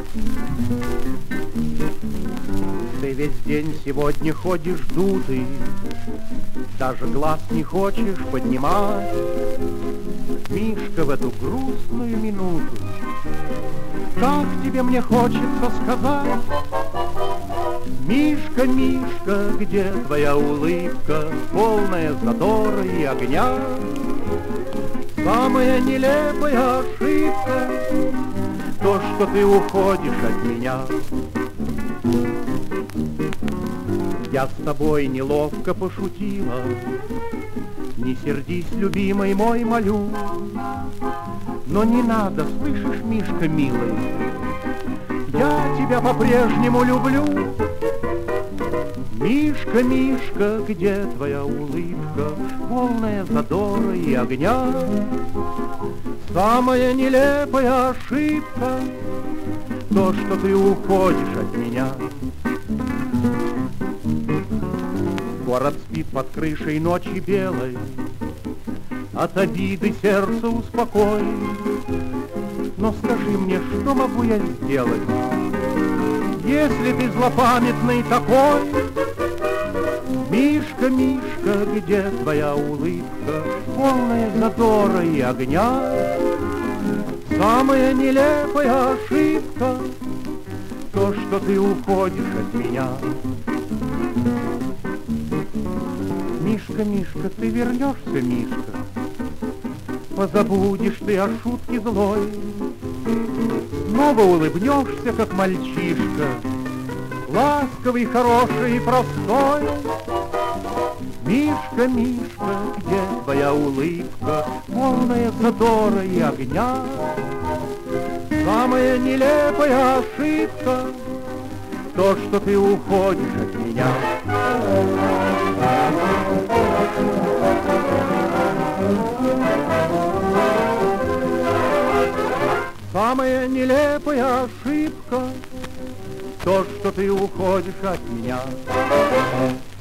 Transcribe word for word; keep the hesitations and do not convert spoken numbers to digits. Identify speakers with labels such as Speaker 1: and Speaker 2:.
Speaker 1: Ты весь день сегодня ходишь дутый, даже глаз не хочешь поднимать. Мишка, в эту грустную минуту как тебе мне хочется сказать: Мишка, Мишка, где твоя улыбка, полная задора и огня? Самая нелепая ошибка — то, что ты уходишь от меня. Я с тобой неловко пошутила, не сердись, любимый мой, молю. Но не надо, слышишь, Мишка, милый, я тебя по-прежнему люблю. Мишка, Мишка, где твоя улыбка, полная задора и огня? Самая нелепая ошибка — то, что ты уходишь от меня. Город спит под крышей ночи белой, от обиды сердце успокой. Но скажи мне, что могу я сделать, если ты злопамятный такой? Мишка, Мишка, где твоя улыбка, полная задора и огня? Самая нелепая ошибка — то, что ты уходишь от меня. Мишка, Мишка, ты вернешься, Мишка? Позабудешь ты о шутке злой, снова улыбнешься, как мальчишка, ласковый, хороший и простой. Мишка, Мишка, где твоя улыбка, полная задора и огня? Самая нелепая ошибка — то, что ты уходишь от меня. Самая нелепая ошибка — то, что ты уходишь от меня.